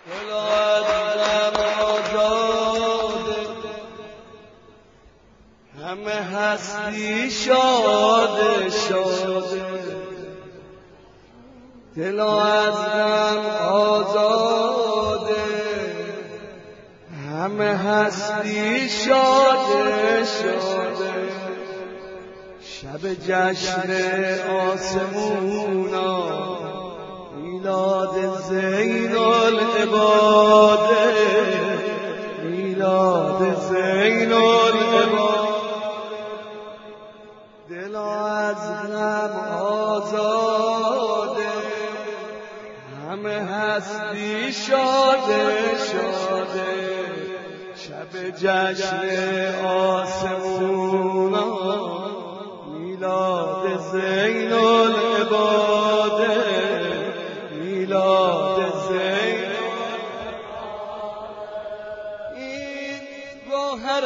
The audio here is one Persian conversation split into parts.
دل از غم آزاده، همه هستی شاده شاده. دل از غم آزاده، همه هستی شاده شاده. شب جشن آسمونا، میلاد زین العباده، میلاد زین العباده. دل از غم آزاده، همه هستی شاده شاده. شب جشن آسمونا، میلاد زین العباده، میلاد زین. این گوهر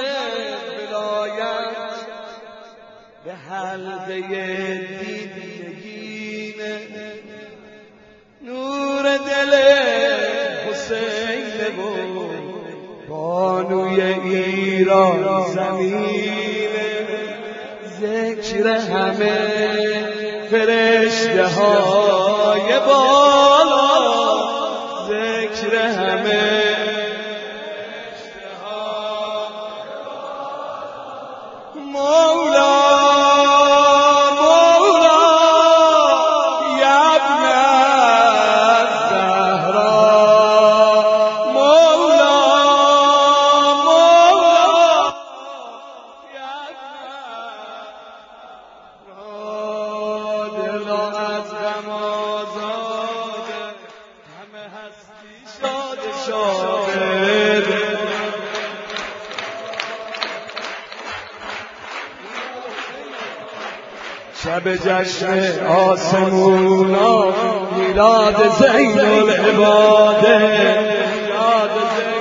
ولایت به حلقه دین نگینه، نور دل حسین و بانوی ایران زمینه. ذکر همه فرشته های بالا، ذکر همه فرشته های مولا مولا یا ابن الزهرا، مولا مولا یا ابن. دل از غم آزاده، همه هستی شاده شاده. شب جشن آسمونا، میلاد زین العباده، میلاد زین.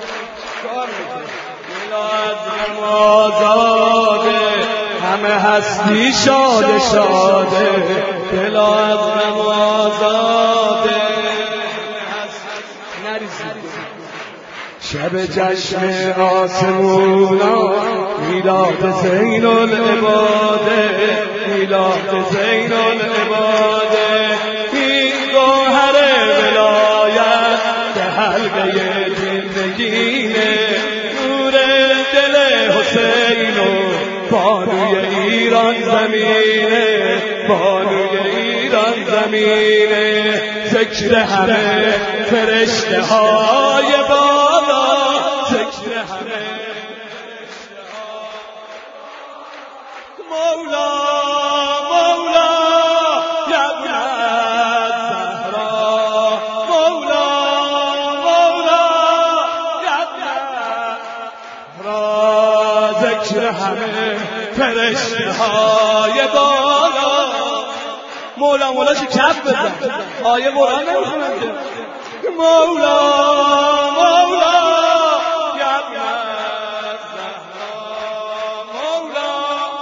دل از غم آزاده، همه هستی شاده شاده. دل از غم آزاده، شب جشن آسمونا، میلاد زین العباده، میلاد زین العباده. این گوهر ولایت به حلقه زندگینه، نور دل حسین و بانوی ایران زمینه، بانوی ایران زمینه. ذکر همه فرشته های بالا، ذکر همه فرشته های مولا مولا یا ابن الزهرا، مولا مولا یا ابن الزهرا. ذکر همه فرشته های بالا. مولا مولا چه کف بزن، آیه قرآن نمیخونم که. مولا مولا یا ابن الزهرا، مولا.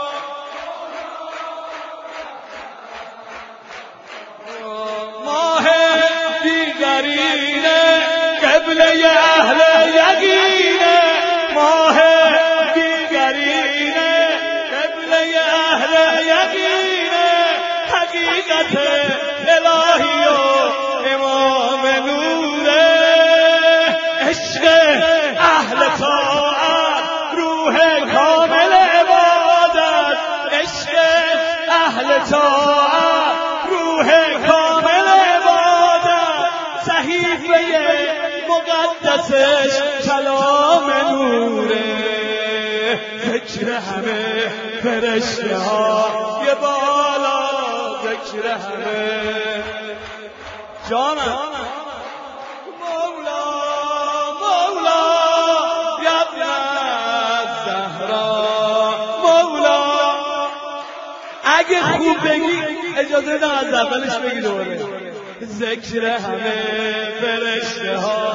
ماه دیگرینه، قبله اهل یقینه، ماه دیگرینه، قبله اهل یقینه. حقیقت الهی و امام نوره، عشق اهل طاعت، روح کامل عبادت. عشق اهل طاعت، روح کامل عبادت. صحیفه مقدسش کلام نوره. ذکر همه فرشته های بالا، ذکر همه جانم. مولا مولا یا ابن الزهرا، مولا. اگه خوب بگی اجازه ده از اولش بگی دوباره. ذکر همه فرشته ها،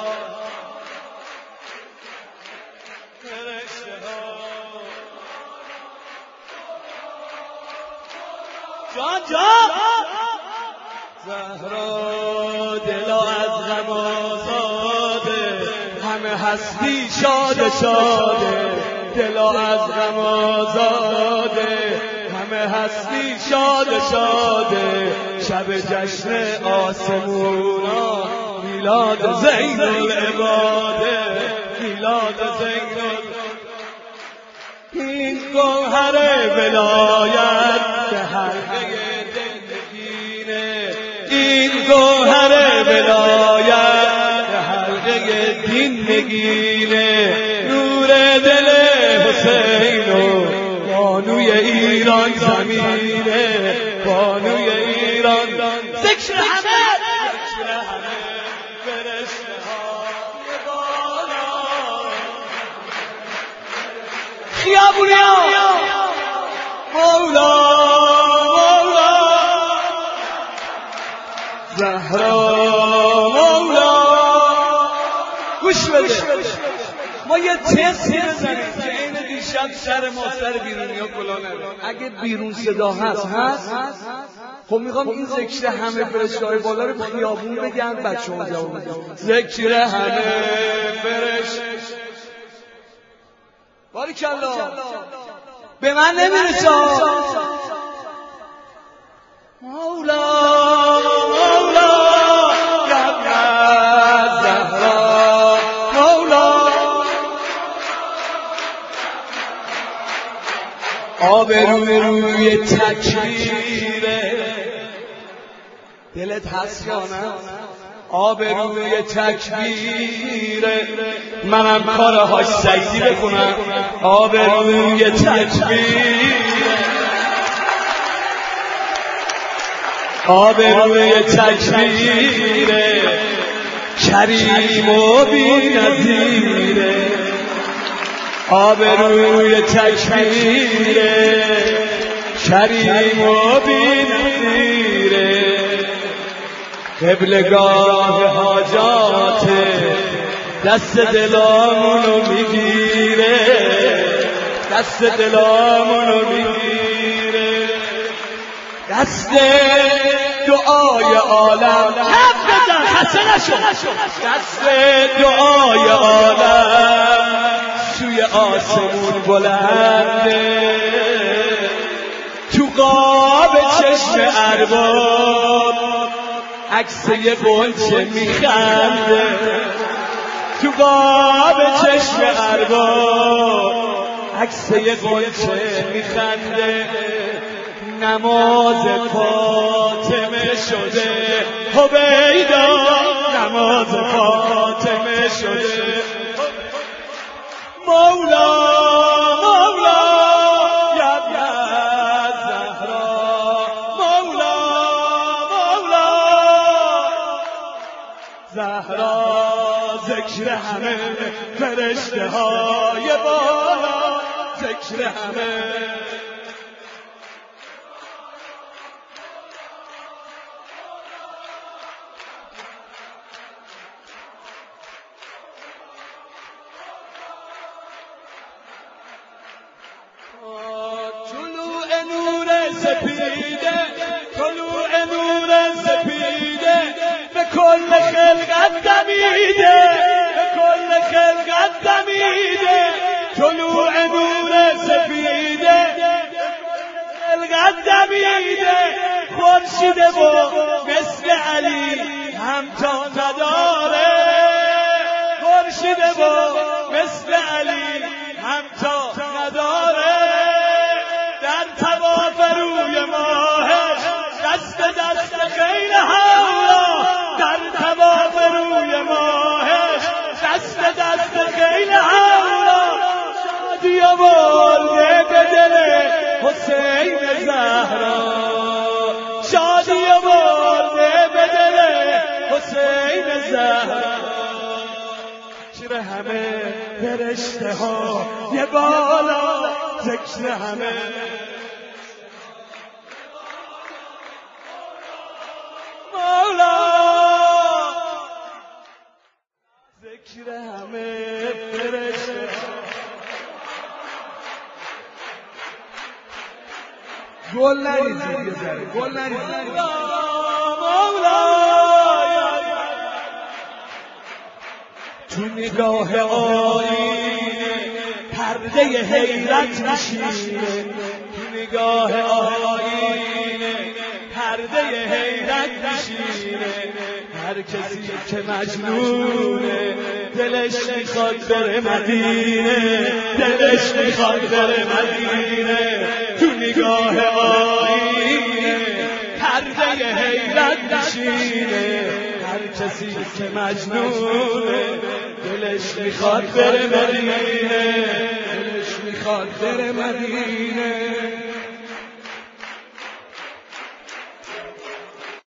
جان جان. زهرا دل از غم آزاد، همه هستی شاده شاده دلا از غم آزاده همه هستی شاده شاده شب جشن آسمونا میلاد زین العباده میلاد زین این گوهر ولایت به حلقه دل نگینه این گوهر ولایت به حلقه دین نگینه نور دل حسین و بانوی ایران زمینه بانوی ایران ذکر همه فرشته های بالا خیابونیا مولا مولا زهرا مولا گوش بده ما یه تستی بزنیم که این دیشب سر ما سر بیرونی ها کلانه اگه بیرون صدا هست خب میخوام این ذکر همه فرشته های بالا رو خیابون بگن بچه ها جواب بدن ذکر همه فرشته باریکالله به من نمیرسه مولا مولا یا زهرا مولا آبروی تکبیره دلت هست یا نه آبروی تکبیره منم کارهاش سعیدی بکنم آبروی تکبیره آبروی تکبیره کریم و بی‌نظیره آبروی تکبیره کریم و بی‌نظیره قبلگاه حاجاته دست دلامونو میگیره دست دلامونو میگیره دست دعای عالم حق بزن خسته نشو دست دعای عالم سوی آسمون بلنده تو قاب چشم ارباب عکس یه غنچه میخنده تو قاب چشم ارباب عکس یه غنچه میخنده نماز فاطمه شده هویدا نماز فاطمه شده مولا مولا یا زهرا مولا مولا زهرا ذکر همه فرشته های بالا ذکر همه طلوع نور سپیده به کل خلقت دمیده به کل خلقت دمیده طلوع نور سپیده خلقت دمیده خورشید و مثل علی همتا نداره خورشید و مثل علی همتا نداره در طواف روی ماهش دست دست خیل حولا در طواف روی ماهش دست دست خیل حولا شادی آورده به دل حسین زهرا شادی آورده به دل حسین زهرا ذکر همه فرشته ها یه بالا ذکر همه مولا ذکر همه فرشته گل نریزید یه ذره گل نریزید مولا تو نگاه آینه پرده حیرت میشینه، تو نگاه آینه پرده حیرت میشینه. هر کسی که مجنونه دلش میخواد بره مدینه، دلش میخواد بره مدینه. تو نگاه آینه پرده حیرت میشینه. هر کسی که مجنونه دلش میخواد بره مدینه، دلش میخواد بره مدینه.